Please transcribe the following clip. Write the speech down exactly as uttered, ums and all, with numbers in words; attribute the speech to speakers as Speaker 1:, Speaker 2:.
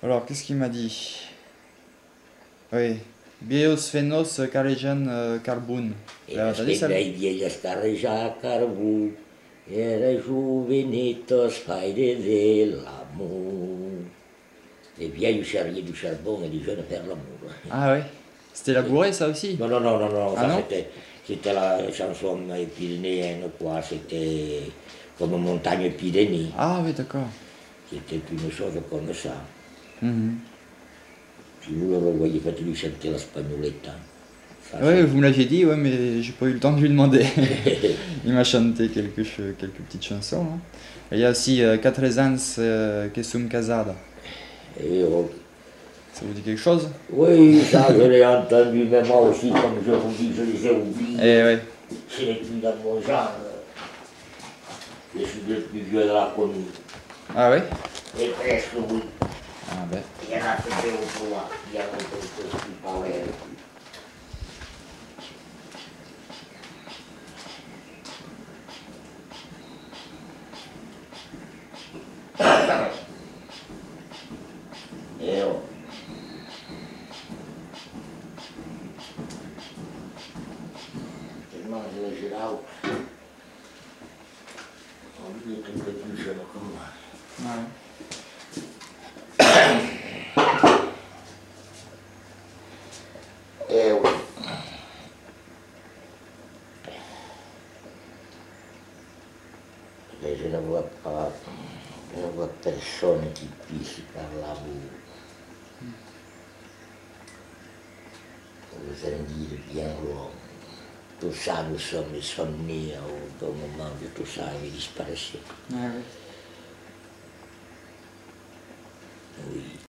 Speaker 1: Alors, qu'est-ce qu'il m'a dit? Oui. Biosfenos carregan uh, carbun.
Speaker 2: E aspettai vieillas carreja carbun, era juvenetos faire de l'amour. Les vieilles charriers du charbon et les jeunes faire l'amour.
Speaker 1: Ah ouais. C'était labouré ça aussi?
Speaker 2: Non, non, non, non, non,
Speaker 1: Ah
Speaker 2: ça
Speaker 1: non
Speaker 2: c'était, c'était la chanson pyrénéenne, quoi, c'était comme montagne Pyrénées.
Speaker 1: Ah oui, d'accord.
Speaker 2: C'était une chose comme ça.
Speaker 1: Mhm.
Speaker 2: Si vous le revoyez, faites-lui chanter la spagnoletta. Ça,
Speaker 1: Ouais,
Speaker 2: ça-
Speaker 1: vous me l'aviez dit, ouais, mais j'ai pas eu le temps de lui demander. Il m'a chanté quelques, ch- quelques petites chansons, hein. Et il y a aussi euh, Quatre ans euh, que sum casada.
Speaker 2: Et, oh,
Speaker 1: Ça vous dit quelque chose?
Speaker 2: oui, ça je l'ai entendu, mais moi aussi, comme je vous dis, je les ai oubliés.
Speaker 1: Eh ouais.
Speaker 2: Je n'ai plus dans mon genre. Je suis le plus vieux de la commune.
Speaker 1: Ah ouais?
Speaker 2: Et presque, oui.
Speaker 1: Ah ben.
Speaker 2: Il y en a fait deux ou trois qui ont quelque chose qui parlait. Et oh. Tellement je suis là. On dit qu'il est plus jeune comme moi.
Speaker 1: Ouais.
Speaker 2: Eh oui. Et je ne vois pas, je ne vois personne qui puisse par l'amour vous en dire bien long. Tout ça, nous sommes, nous sommes nés au bon moment de tout ça et disparaissait.
Speaker 1: Ouais, ouais.